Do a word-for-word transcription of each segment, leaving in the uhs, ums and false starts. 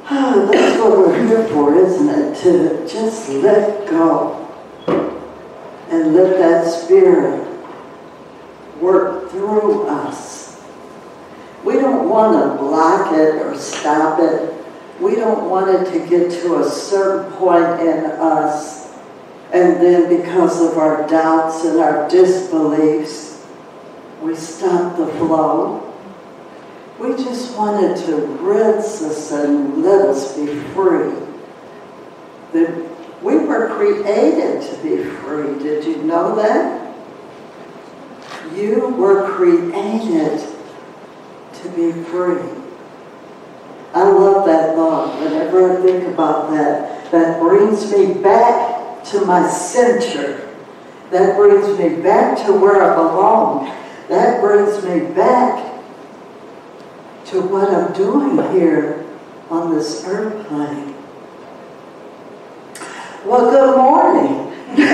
Oh, that's what we're here for, isn't it? To just let go and let that Spirit work through us. We don't want to block it or stop it. We don't want it to get to a certain point in us, and then because of our doubts and our disbeliefs, we stop the flow. We just wanted to rinse us and let us be free. That we were created to be free. Did you know that? You were created to be free. I love that thought. Whenever I think about that, that brings me back to my center. That brings me back to where I belong. That brings me back to what I'm doing here on this earth plane. Well, good morning.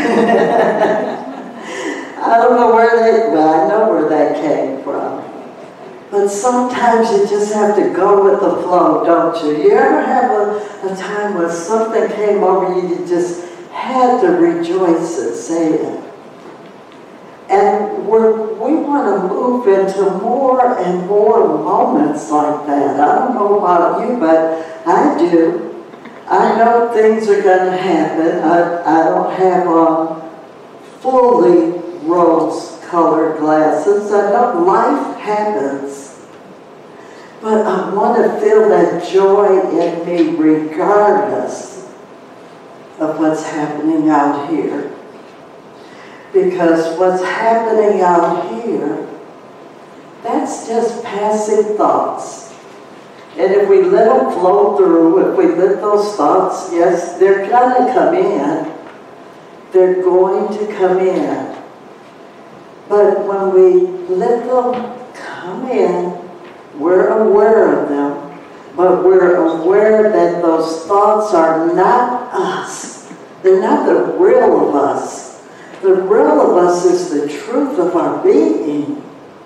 I don't know where they, well, I know where that came from. But sometimes you just have to go with the flow, don't you? You ever have a, a time when something came over you, you just had to rejoice and say it? And we're, we want to move into more and more moments like that. I don't know about you, but I do. I know things are going to happen. I, I don't have on fully rose-colored glasses. I know life happens. But I want to feel that joy in me regardless of what's happening out here. Because what's happening out here, that's just passing thoughts. And if we let them flow through, if we let those thoughts, yes, they're going to come in. They're going to come in. But when we let them come in, we're aware of them, but we're aware that those thoughts are not us. They're not the real of us. The real of us is the truth of our being.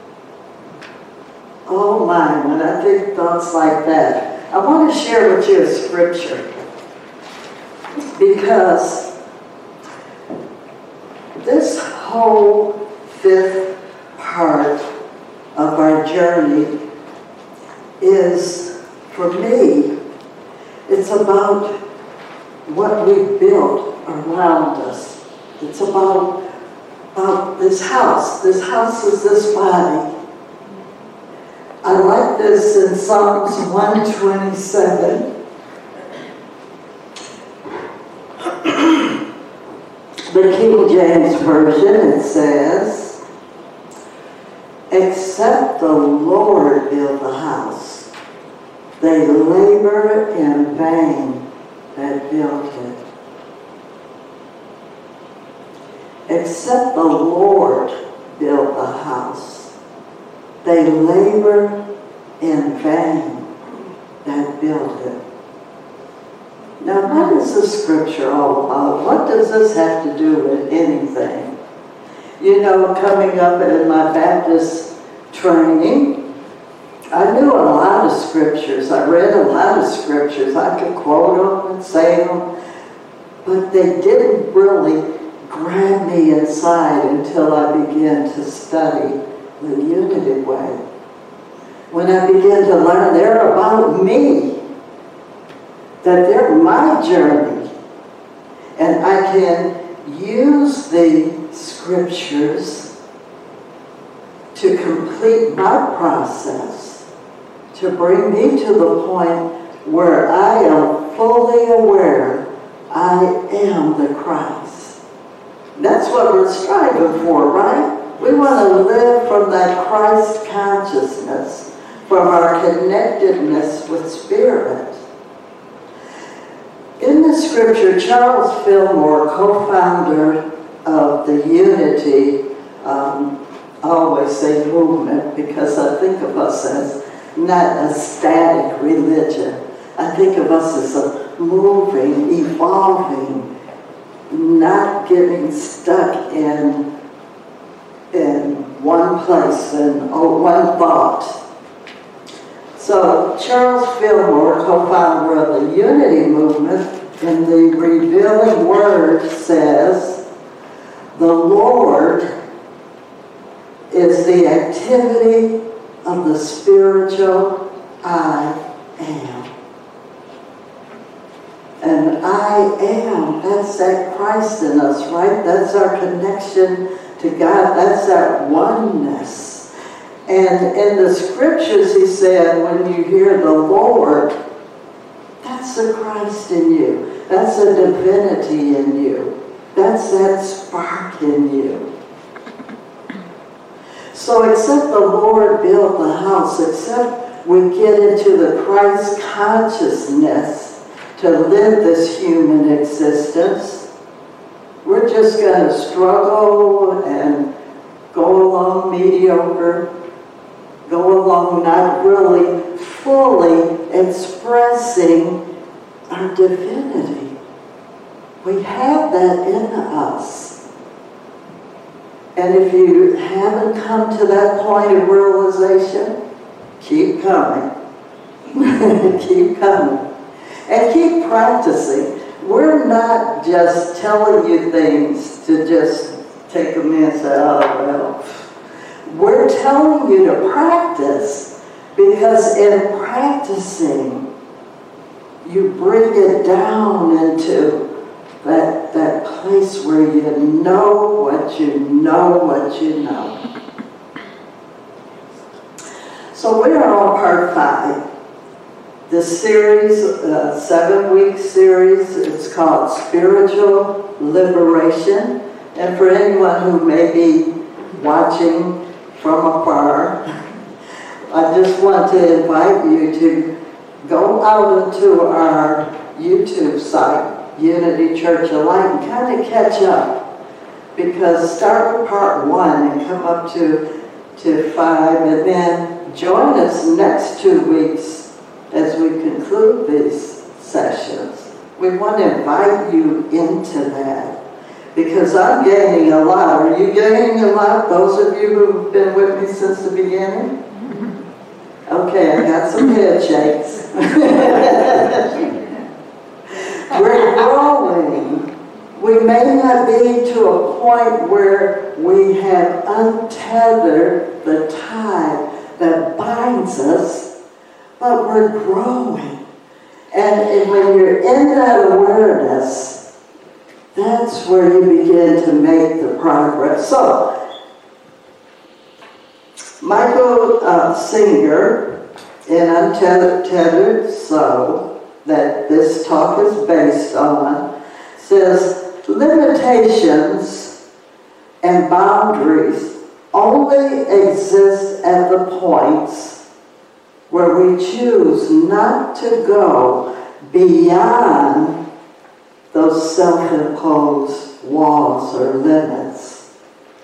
Oh my, when I think thoughts like that, I want to share with you a scripture. Because this whole fifth part of our journey is, for me, it's about what we built around us. It's about, about this house. This house is this body. I like this in Psalms one twenty-seven. The King James Version, it says, "Except the Lord build the house, they labor in vain that built it." Except the Lord build the house, they labor in vain that built it. Now, what is this scripture all about? What does this have to do with anything? You know, coming up in my Baptist training, I knew a lot of scriptures. I read a lot of scriptures. I could quote them and say them, but they didn't really grab me inside until I began to study the Unity Way. When I began to learn they're about me, that they're my journey, and I can use the scriptures to complete my process, to bring me to the point where I am fully aware I am the Christ. That's what we're striving for, right? We want to live from that Christ consciousness, from our connectedness with Spirit. In the scripture, Charles Fillmore, co-founder of the Unity, um, I always say movement because I think of us as not a static religion. I think of us as a moving, evolving, not getting stuck in, in one place and oh, one thought. So Charles Fillmore, co-founder of the Unity Movement, in the Revealing Word says, the Lord is the activity of the spiritual I am. And I am, that's that Christ in us, right? That's our connection to God. That's that oneness. And in the scriptures, he said, when you hear the Lord, that's the Christ in you. That's the divinity in you. That's that spark in you. So except the Lord built the house, except we get into the Christ consciousness to live this human existence, we're just going to struggle and go along mediocre, go along not really fully expressing our divinity. We have that in us. And if you haven't come to that point of realization, keep coming. Keep coming. And keep practicing. We're not just telling you things to just take them in and say, oh, well. We're telling you to practice, because in practicing, you bring it down into that, that place where you know what you know what you know. So we are on part five. This series, uh, seven-week series, it's called Spiritual Liberation. And for anyone who may be watching from afar, I just want to invite you to go out into our YouTube site, Unity Church of Light, and kind of catch up. Because start with part one and come up to, to five, and then join us next two weeks as we conclude these sessions. We want to invite you into that. Because I'm gaining a lot. Are you gaining a lot? Those of you who've been with me since the beginning? Okay, I got some head shakes. We're growing. We may not be to a point where we have untethered the tie that binds us, but we're growing. And, and when you're in that awareness, that's where you begin to make the progress. So, Michael uh, Singer, in Untethered Soul, that this talk is based on, says limitations and boundaries only exist at the points where we choose not to go beyond those self-imposed walls or limits.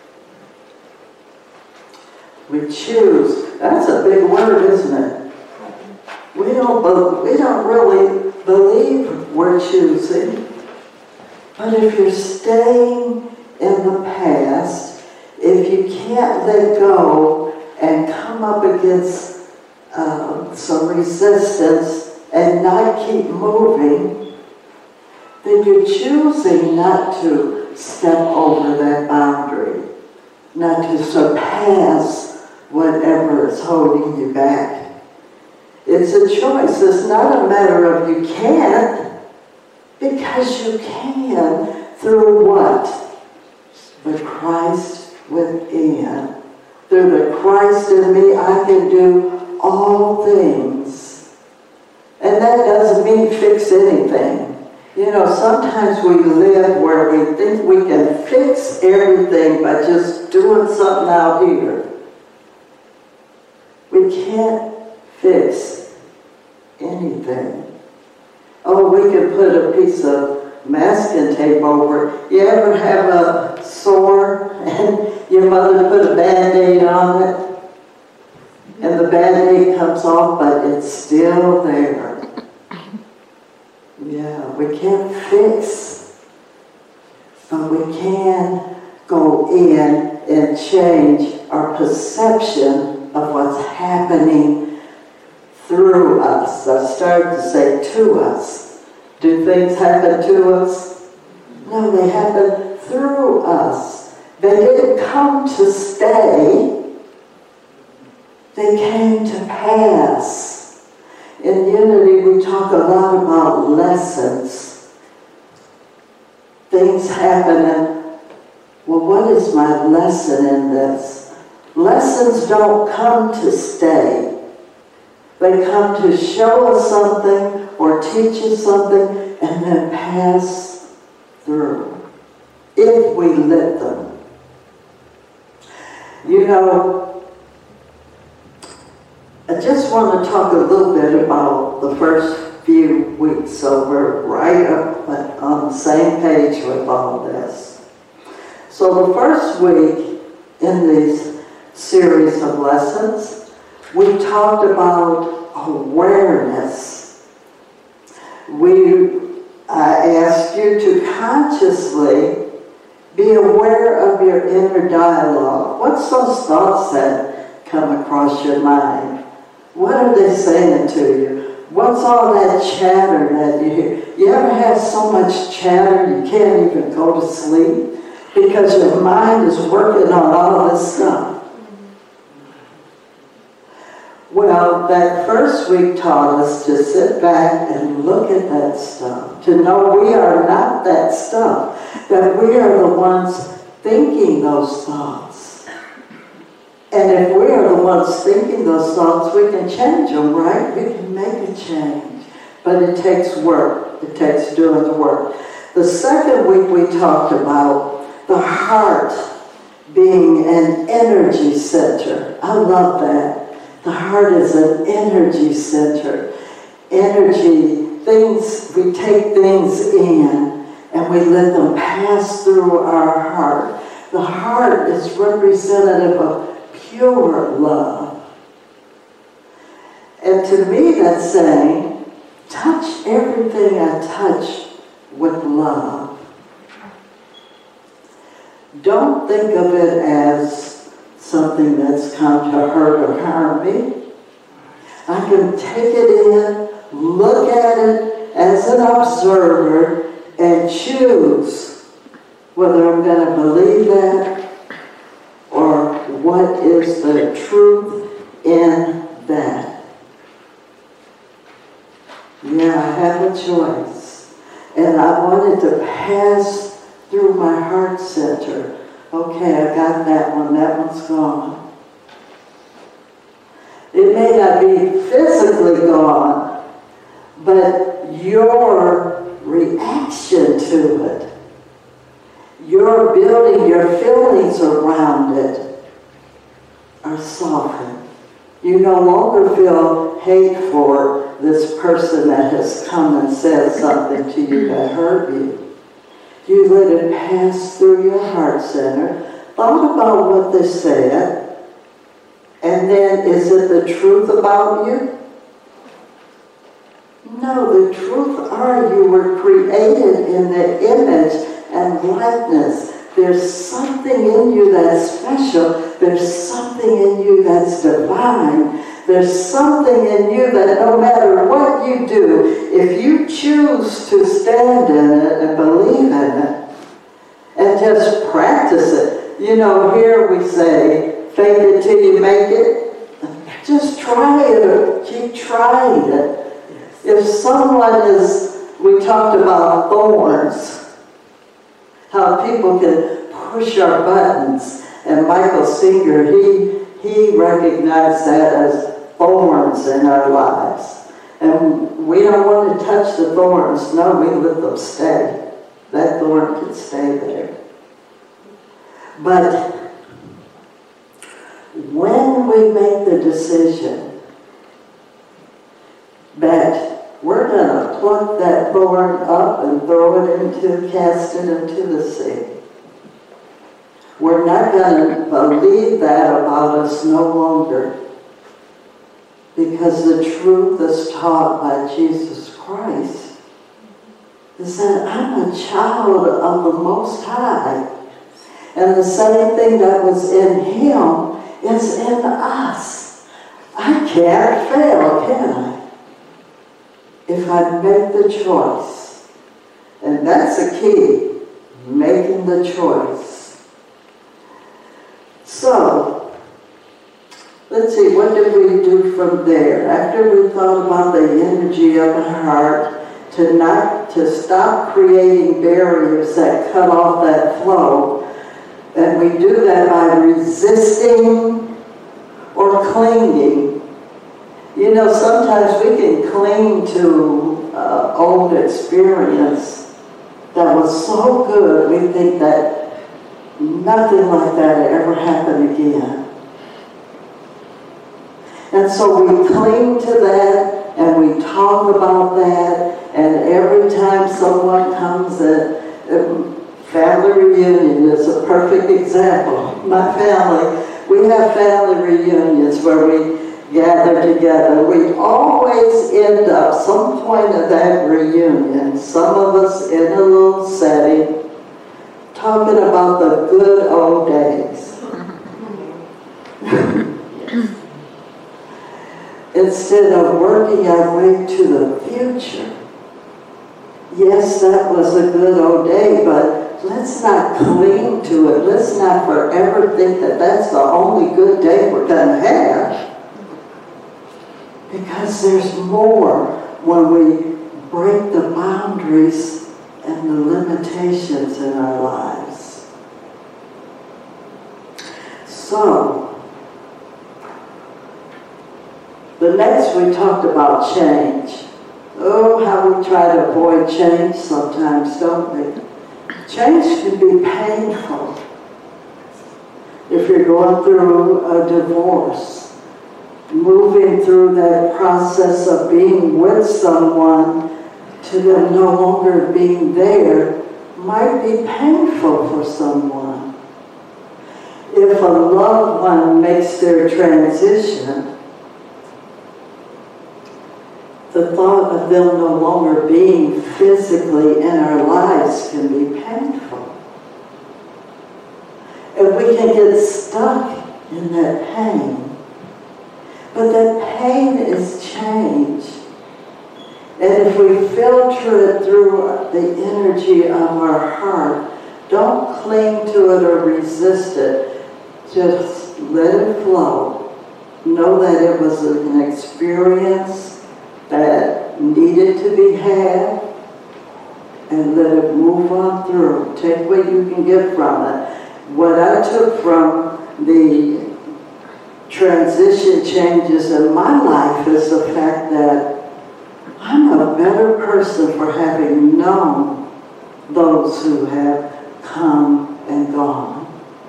We choose. That's a big word, isn't it? We don't, we don't really believe we're choosing. But if you're staying in the past, if you can't let go and come up against uh, some resistance and not keep moving, then you're choosing not to step over that boundary, not to surpass whatever is holding you back. It's a choice. It's not a matter of you can't, because you can through what? The Christ within. Through the Christ in me, I can do all things. And that doesn't mean fix anything. You know, sometimes we live where we think we can fix everything by just doing something out here. We can't fix anything. Oh, we can put a piece of masking tape over it. You ever have a sore and your mother put a Band-Aid on it? And the Band-Aid comes off, but it's still there. Yeah, we can't fix, but we can go in and change our perception of what's happening through us. I started to say to us. Do things happen to us? No, they happen through us. They didn't come to stay. They came to pass. In Unity, we talk a lot about lessons. Things happen and, well, what is my lesson in this? Lessons don't come to stay. They come to show us something or teach us something and then pass through, if we let them. You know, I just want to talk a little bit about the first few weeks, so we're right up on the same page with all this. So the first week in this series of lessons, we talked about awareness. We I asked you to consciously be aware of your inner dialogue. What's those thoughts that come across your mind? What are they saying to you? What's all that chatter that you hear? You ever have so much chatter you can't even go to sleep because your mind is working on all this stuff? Well, that first week taught us to sit back and look at that stuff, to know we are not that stuff, that we are the ones thinking those thoughts. And if we are the ones thinking those thoughts, we can change them, right? We can make a change. But it takes work. It takes doing the work. The second week we talked about the heart being an energy center. I love that. The heart is an energy center. Energy, things, we take things in and we let them pass through our heart. The heart is representative of pure love. And to me that's saying, touch everything I touch with love. Don't think of it as something that's come to hurt or harm me. I can take it in, look at it as an observer, and choose whether I'm going to believe that or what is the truth in that. Yeah, I have a choice. And I wanted to pass through my heart center. Okay, I got that one. That one's gone. It may not be physically gone, but your reaction to it, your building your feelings around it are softened. You no longer feel hate for this person that has come and said something to you that hurt you. You let it pass through your heart center, thought about what they said, and then is it the truth about you? No, the truth are you were created in the image and likeness. There's something in you that's special. There's something in you that's divine. There's something in you that no matter what you do, if you choose to stand in it and believe in it and just practice it. You know, here we say, fake it till you make it. Just try it or keep trying it. If someone is, we talked about thorns, how people can push our buttons. And Michael Singer, he, he recognized that as thorns in our lives. And we don't want to touch the thorns. No, we let them stay. That thorn can stay there. But when we make the decision that we're going to pluck that thorn up and throw it into, cast it into the sea, we're not going to believe that about us no longer. Because the truth that's taught by Jesus Christ is that I'm a child of the Most High. And the same thing that was in Him is in us. I can't fail, can I? If I make the choice. And that's the key, making the choice. So, let's see, what did we do from there? After we thought about the energy of the heart, to not to stop creating barriers that cut off that flow, and we do that by resisting or clinging. You know, sometimes we can cling to uh, old experience that was so good, we think that nothing like that ever happened again. And so we cling to that, and we talk about that, and every time someone comes, a, a family reunion is a perfect example. My family, we have family reunions where we gather together. We always end up, some point of that reunion, some of us in a little setting, talking about the good old days. Instead of working our way to the future. Yes, that was a good old day, but let's not cling to it. Let's not forever think that that's the only good day we're going to have. Because there's more when we break the boundaries and the limitations in our lives. So, the next we talked about change. Oh, how we try to avoid change sometimes, don't we? Change can be painful. If you're going through a divorce, moving through that process of being with someone to them no longer being there might be painful for someone. If a loved one makes their transition, the thought of them no longer being physically in our lives can be painful. And we can get stuck in that pain. But that pain is change. And if we filter it through the energy of our heart, don't cling to it or resist it. Just let it flow. Know that it was an experience that needed to be had, and let it move on through. Take what you can get from it. What I took from the transition changes in my life is the fact that I'm a better person for having known those who have come and gone.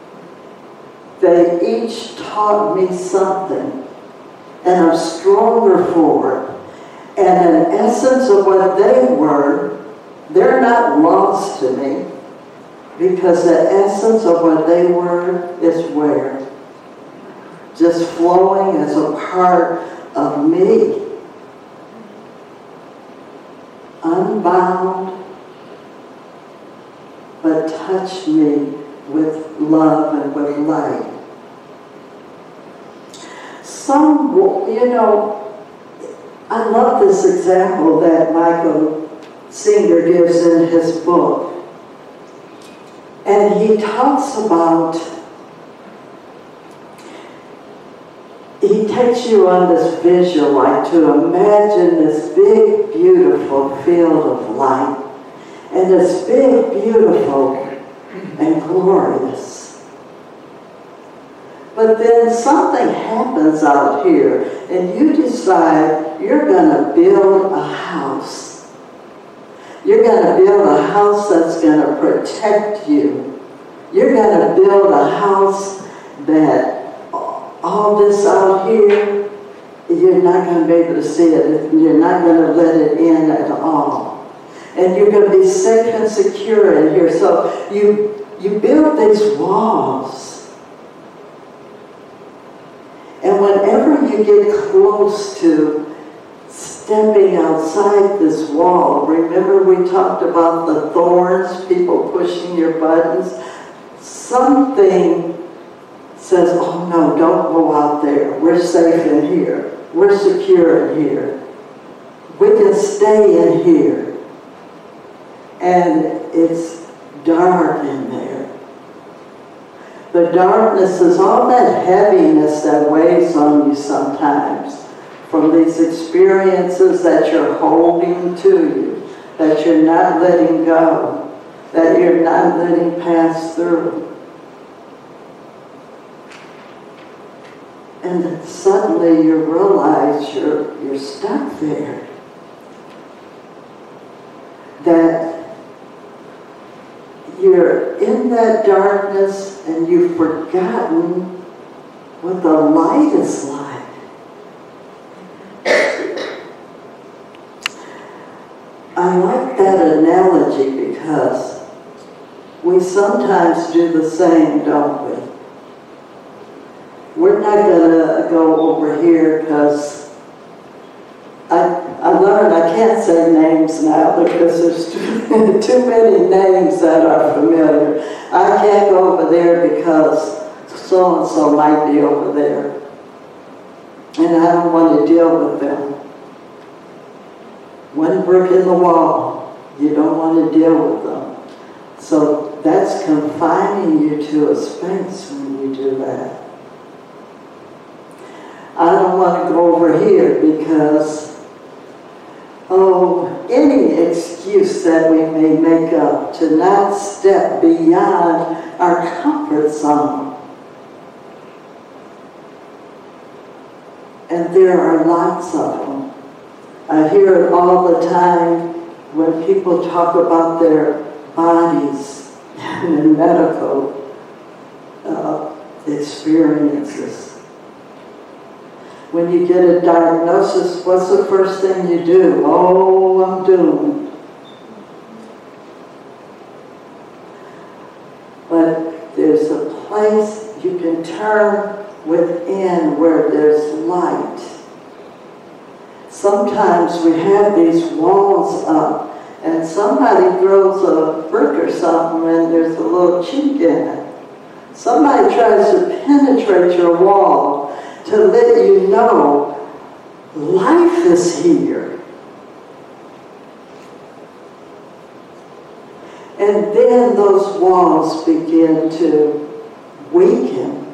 They each taught me something, and I'm stronger for it. And an essence of what they were, they're not lost to me, because the essence of what they were is where? Just flowing as a part of me. Unbound, but touched me with love and with light. Some, you know, I love this example that Michael Singer gives in his book. And he talks about, he takes you on this visual, like to imagine this big, beautiful field of light. And it's big, beautiful, and glorious. But then something happens out here, and you decide you're going to build a house. You're going to build a house that's going to protect you. You're going to build a house that all this out here, you're not going to be able to see it. You're not going to let it in at all. And you're going to be safe and secure in here. So you, you build these walls. And whenever you get close to stepping outside this wall, remember we talked about the thorns, people pushing your buttons, something says, oh no, don't go out there. We're safe in here. We're secure in here. We can stay in here. And it's dark in there. The darkness is all that heaviness that weighs on you sometimes from these experiences that you're holding to you, that you're not letting go, that you're not letting pass through. And then suddenly you realize you're, you're stuck there. That you're in that darkness and you've forgotten what the light is like. I like that analogy because we sometimes do the same, don't we? We're not going to go over here because I, I learned I can't say names now because there's too, too many names that are familiar. I can't go over there because so-and-so might be over there. And I don't want to deal with them. One brick in the wall, you don't want to deal with them. So that's confining you to a space when you do that. I don't want to go over here because, oh, any excuse that we may make up to not step beyond our comfort zone. And there are lots of them. I hear it all the time when people talk about their bodies and medical uh, experiences. When you get a diagnosis, what's the first thing you do? Oh, I'm doomed. But there's a place you can turn within where there's light. Sometimes we have these walls up and somebody throws a brick or something and there's a little chink in it. Somebody tries to penetrate your wall to let you know life is here. And then those walls begin to weaken.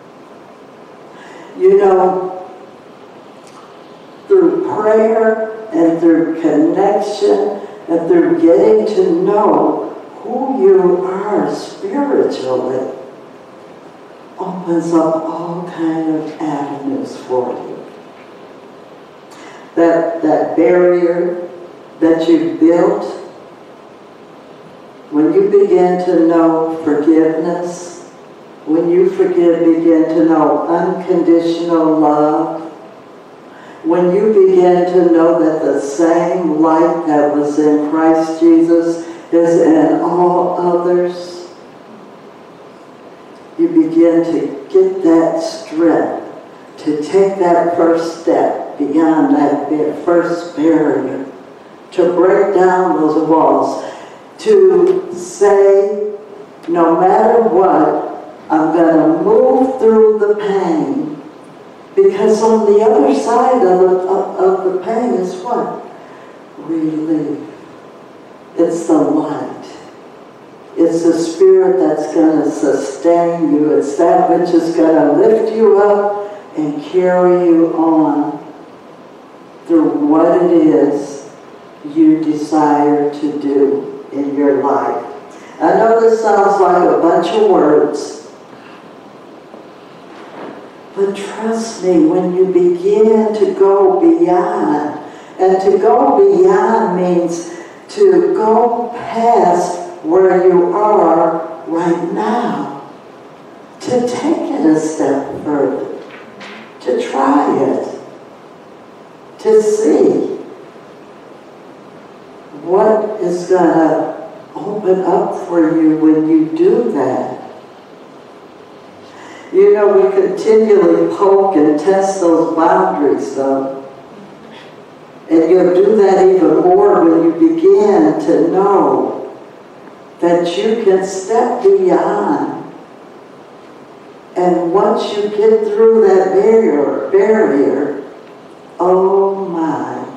You know, through prayer and through connection and through getting to know who you are spiritually opens up all kind of avenues for you. That, that barrier that you built, when you begin to know forgiveness, when you forgive, begin to know unconditional love, when you begin to know that the same light that was in Christ Jesus is in all others, you begin to get that strength to take that first step beyond that first barrier, to break down those walls, to say, no matter what, I'm going to move through the pain. Because on the other side of the, of, of the pain is what? Relief. It's the light. It's the Spirit that's going to sustain you. It's that which is going to lift you up and carry you on through what it is you desire to do in your life. I know this sounds like a bunch of words, but trust me, when you begin to go beyond, and to go beyond means to go past where you are right now, to take it a step further, to try it, to see what is going to open up for you when you do that. You know, we continually poke and test those boundaries, though. And you'll do that even more when you begin to know that you can step beyond And once you get through that barrier, barrier, oh my,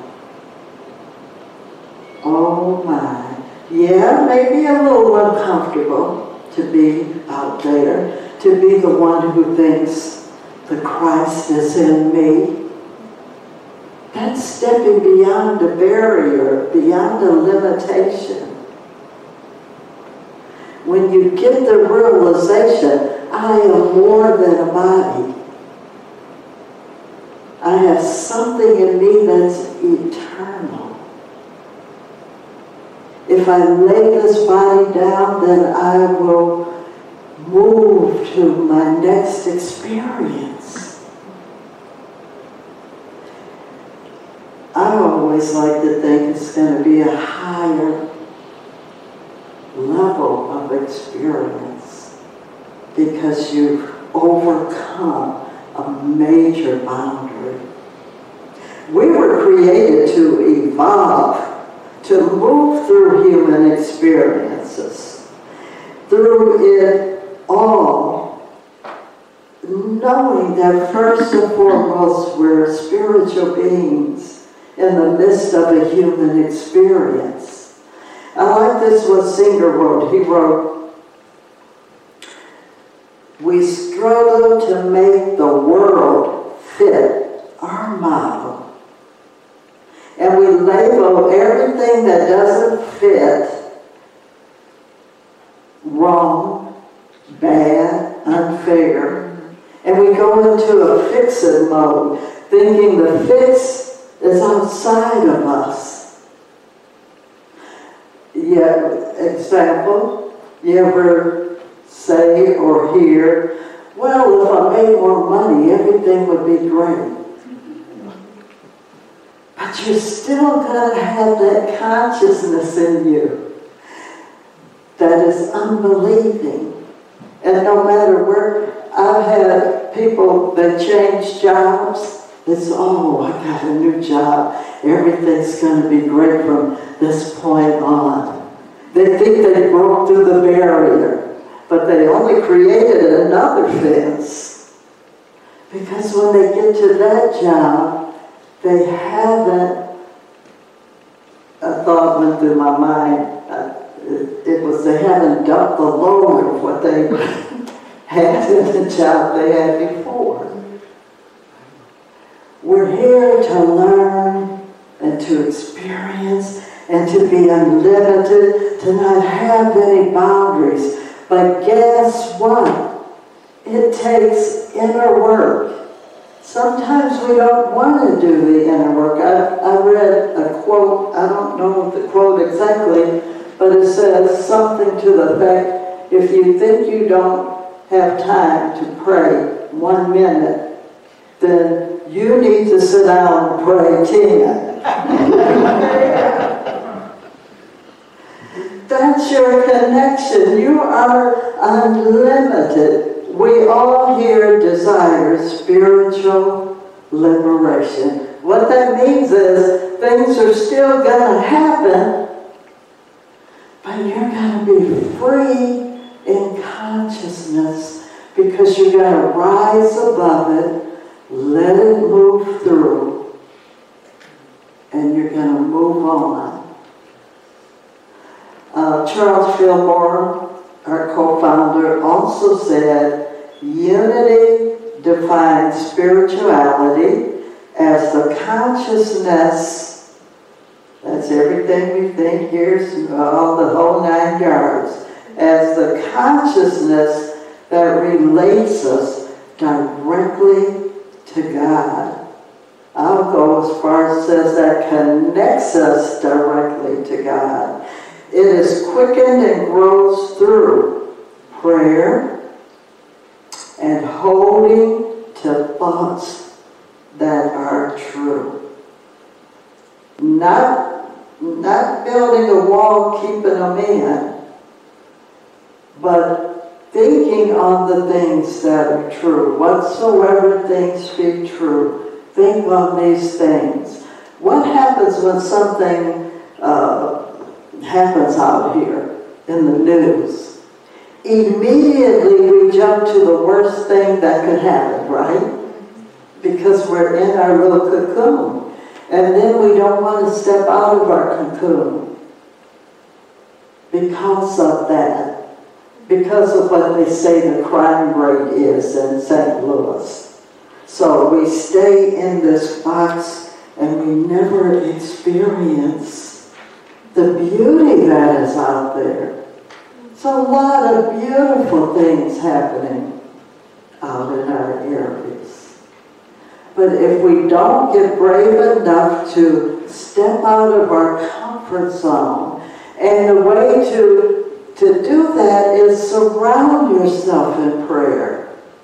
oh my. Yeah, maybe a little uncomfortable to be out there, to be the one who thinks the Christ is in me. That's stepping beyond a barrier, beyond a limitation. When you get the realization, I am more than a body. I have something in me that's eternal. If I lay this body down, then I will move to my next experience. I always like to think it's going to be a higher level of experience because you've overcome a major boundary. We were created to evolve, to move through human experiences, through it all, knowing that first and foremost we're spiritual beings in the midst of a human experience. I like this what Singer wrote. He wrote, "We struggle to make the world fit our model. And we label everything that doesn't fit wrong, bad, unfair. And we go into a fix-it mode, thinking the fix is outside of us." Yeah, example, you ever say or hear, "Well, if I made more money, everything would be great." But you're still going to have that consciousness in you that is unbelieving. And no matter where, I've had people that change jobs. It's, "Oh, I got a new job. Everything's going to be great from this point on." They think they broke through the barrier, but they only created another fence. Because when they get to that job, they haven't, a thought went through my mind, uh, it, it was they haven't dumped the load of what they had in the job they had before. We're here to learn and to experience and to be unlimited, to not have any boundaries. But guess what? It takes inner work. Sometimes we don't want to do the inner work. I, I read a quote, I don't know the quote exactly, but it says something to the effect, if you think you don't have time to pray one minute, then you need to sit down and pray ten. That's your connection. You are unlimited. We all here desire spiritual liberation. What that means is things are still going to happen, but you're going to be free in consciousness because you're going to rise above it, let it move through, and you're going to move on. Uh, Charles Fillmore, our co-founder, also said, "Unity defines spirituality as the consciousness," that's everything we think, here's all the whole nine yards, "as the consciousness that relates us directly to God." I'll go as far as says that connects us directly to God. It is quickened and grows through prayer and holding to thoughts that are true. Not, not building a wall, keeping them in, but thinking on the things that are true. Whatsoever things be true, think on these things. What happens when something uh, happens out here in the news? immediately we jump to the worst thing that could happen, right? Because we're in our little cocoon. And then we don't want to step out of our cocoon because of that. Because of what they say the crime rate is in Saint Louis. So we stay in this box and we never experience the beauty that is out there. It's a lot of beautiful things happening out in our areas. But if we don't get brave enough to step out of our comfort zone, and the way to To do that is surround yourself in prayer.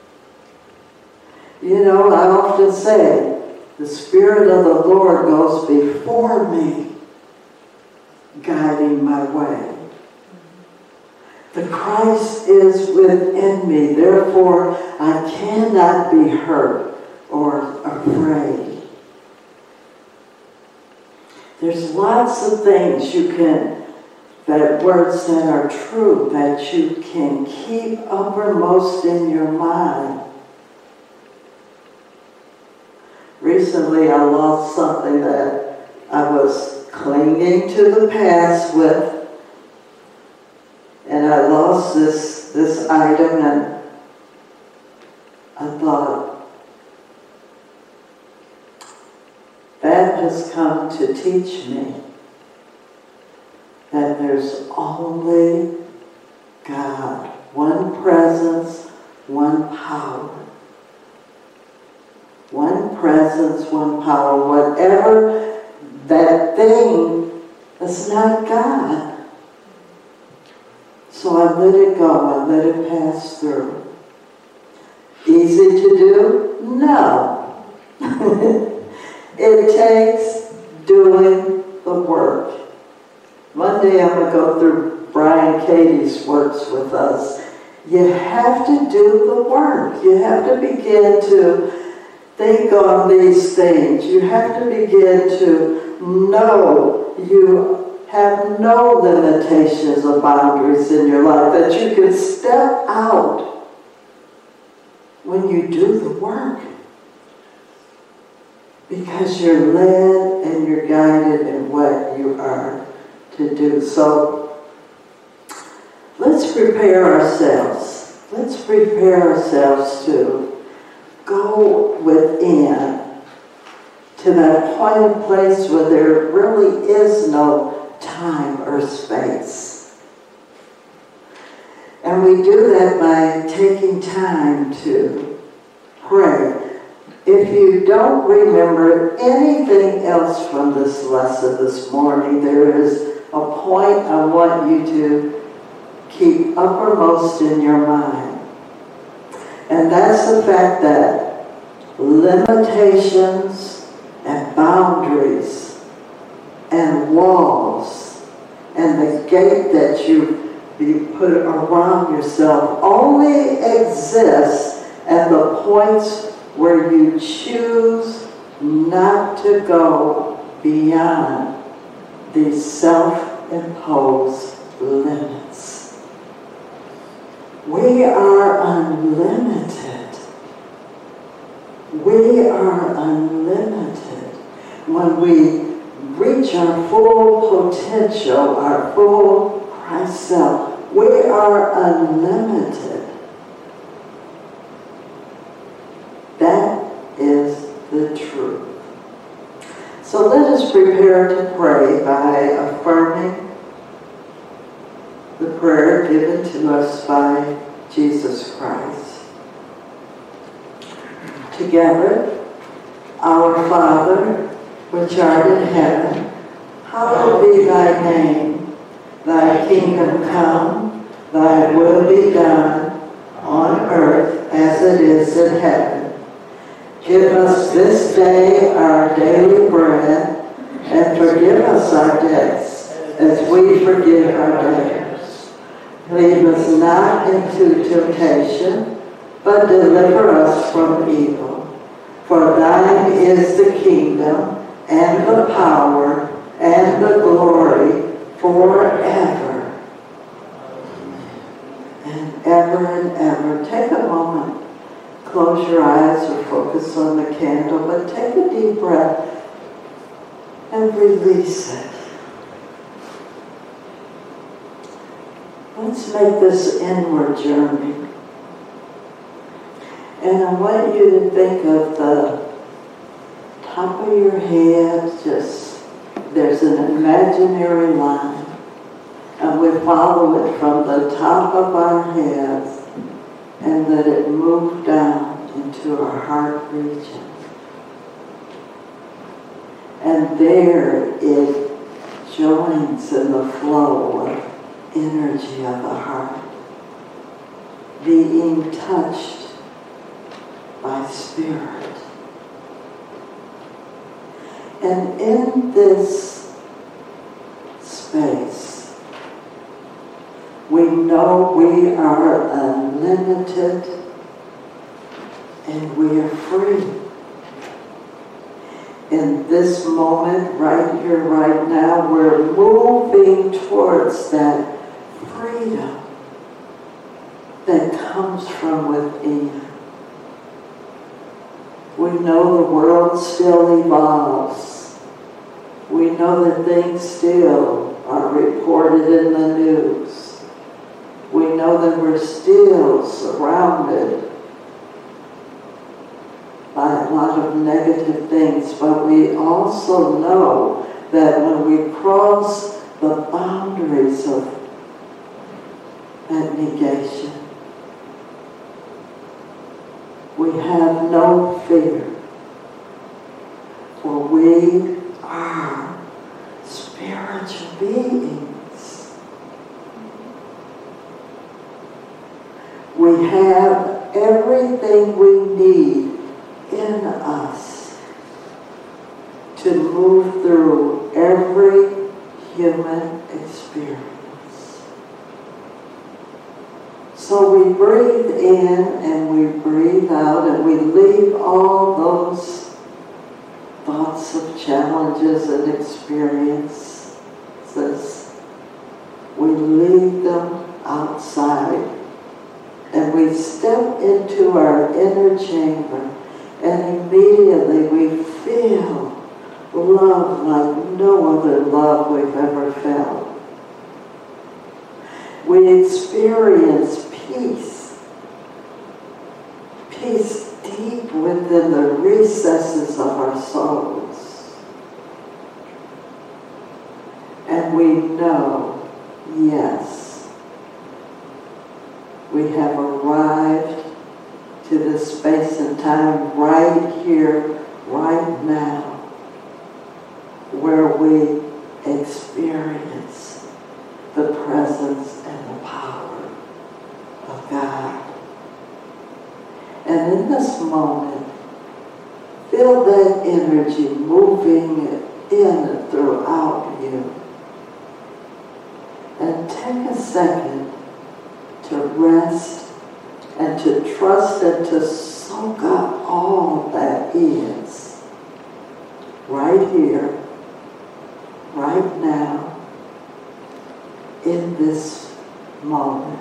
You know, I often say, the Spirit of the Lord goes before me, guiding my way. The Christ is within me, therefore I cannot be hurt or afraid. There's lots of things you can that words that are true, that you can keep uppermost in your mind. Recently I lost something that I was clinging to the past with, and I lost this, this item, and I thought, that has come to teach me that there's only God, one presence, one power. One presence, one power. Whatever that thing is not God. So I let it go, I let it pass through. Easy to do? No. It takes doing the work. One day I'm going to go through Brian Katie's works with us. You have to do the work. You have to begin to think on these things. You have to begin to know you have no limitations or boundaries in your life, that you can step out when you do the work. Because you're led and you're guided in what you are to do. So let's prepare ourselves. Let's prepare ourselves to go within to that point of place where there really is no time or space. And we do that by taking time to pray. If you don't remember anything else from this lesson this morning, there is a point I want you to keep uppermost in your mind. And that's the fact that limitations and boundaries and walls and the gate that you, you put around yourself only exists at the points where you choose not to go beyond these self-imposed limits. We are unlimited. We are unlimited. When we reach our full potential, our full Christ self, we are unlimited. That is the truth. So let us prepare to pray by affirming the prayer given to us by Jesus Christ. Together, our Father, which art in heaven, hallowed be thy name. Thy kingdom come, thy will be done on earth as it is in heaven. Give us this day our daily bread, and forgive us our debts, as we forgive our debtors. Lead us not into temptation, but deliver us from evil. For thine is the kingdom, and the power, and the glory, forever and forever and ever. Take a moment. Close your eyes or focus on the candle, but take a deep breath and release it. Let's make this inward journey. And I want you to think of the top of your head, just, there's an imaginary line. And we follow it from the top of our heads and let it move down into our heart region. And there it joins in the flow of energy of the heart, being touched by spirit. And in this space, we know we are unlimited and we are free. In this moment, right here, right now, we're moving towards that freedom that comes from within. We know the world still evolves. We know that things still are reported in the news. We know that we're still surrounded by a lot of negative things, but we also know that when we cross the boundaries of that negation, we have no fear, for we are spiritual beings. We have everything we need in us to move through every human experience. So we breathe in and we breathe out and we leave all those thoughts of challenges and experiences. We leave them outside and we step into our inner chamber. And immediately we feel love like no other love we've ever felt. We experience peace. Peace deep within the recesses of our souls. And we know, yes, we have arrived to this space and time right here, right now, where we experience the presence and the power of God. And in this moment, feel that energy moving in throughout you. And take a second to rest and to trust and to soak up all that is right here, right now, in this moment.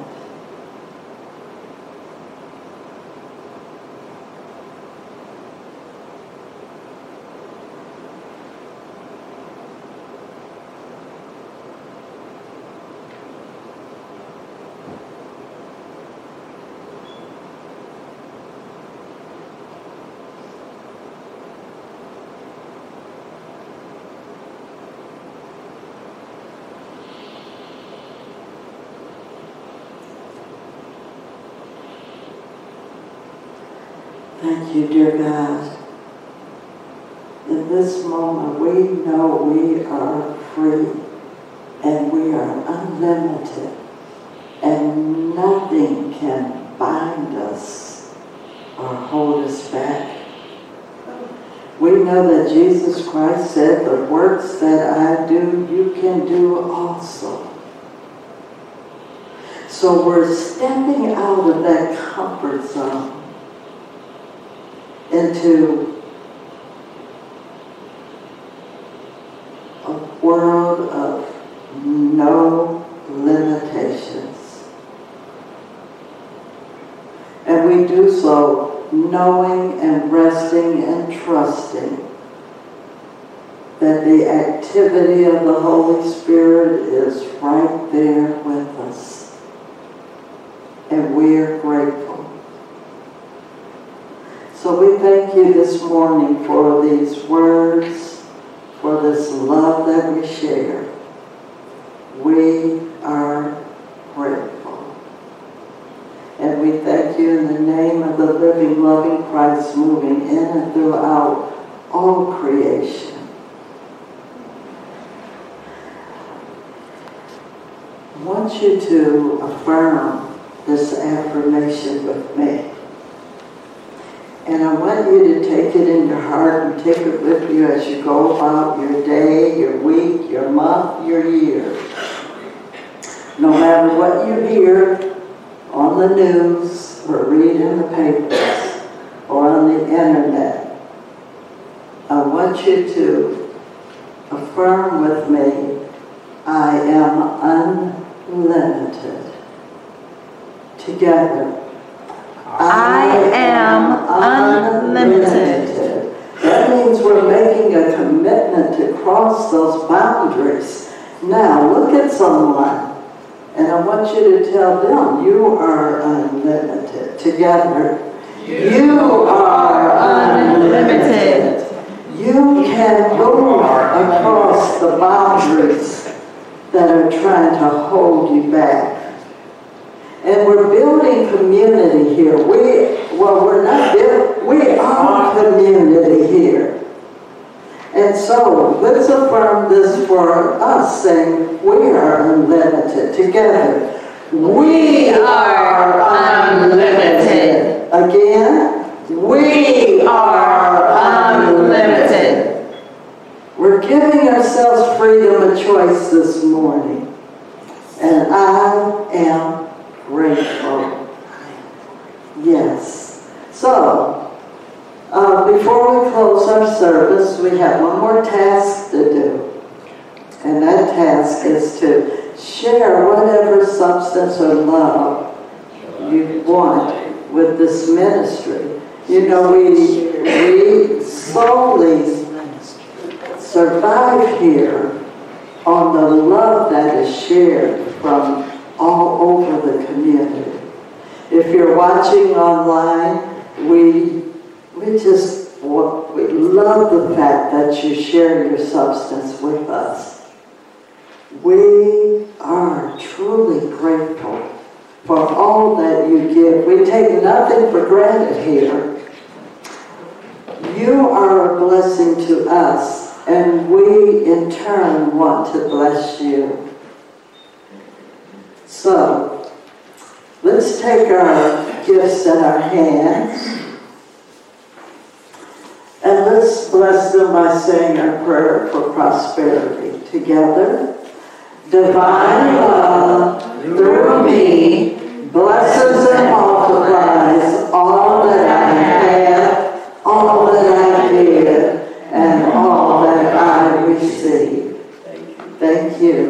Thank you, dear God. In this moment, we know we are free and we are unlimited and nothing can bind us or hold us back. We know that Jesus Christ said, the works that I do, you can do also. So we're stepping out of that comfort zone into a world of no limitations. also knowing and resting and trusting that the activity of the Holy Spirit is right there with us. And we're grateful. So we thank you this morning for these words, for this love that we share. We are grateful. And we thank you in the name of the living, loving Christ moving in and throughout all creation. I want you to affirm this affirmation with me. And I want you to take it in your heart and take it with you as you go about your day, your week, your month, your year. No matter what you hear on the news or read in the papers or on the internet, I want you to affirm with me, I am unlimited. Together. I am unlimited. That means we're making a commitment to cross those boundaries. Now, look at someone, and I want you to tell them, you are unlimited. Together, you are unlimited. You can move across the boundaries that are trying to hold you back. And we're building community here. We, well, we're not building, we are community here. And so, let's affirm this for us, saying, we are unlimited. Together, we are unlimited. Again, we are unlimited. We're giving ourselves freedom of choice this morning. And I am grateful. Yes. So, uh, before we close our service, we have one more task to do. And that task is to share whatever substance or love you want with this ministry. You know, we, we solely survive here on the love that is shared from all over the community. If you're watching online, we we just we love the fact that you share your substance with us. We are truly grateful for all that you give. We take nothing for granted here. You are a blessing to us, and we in turn want to bless you. So, let's take our gifts in our hands and let's bless them by saying our prayer for prosperity. Together, divine love through me blesses them all.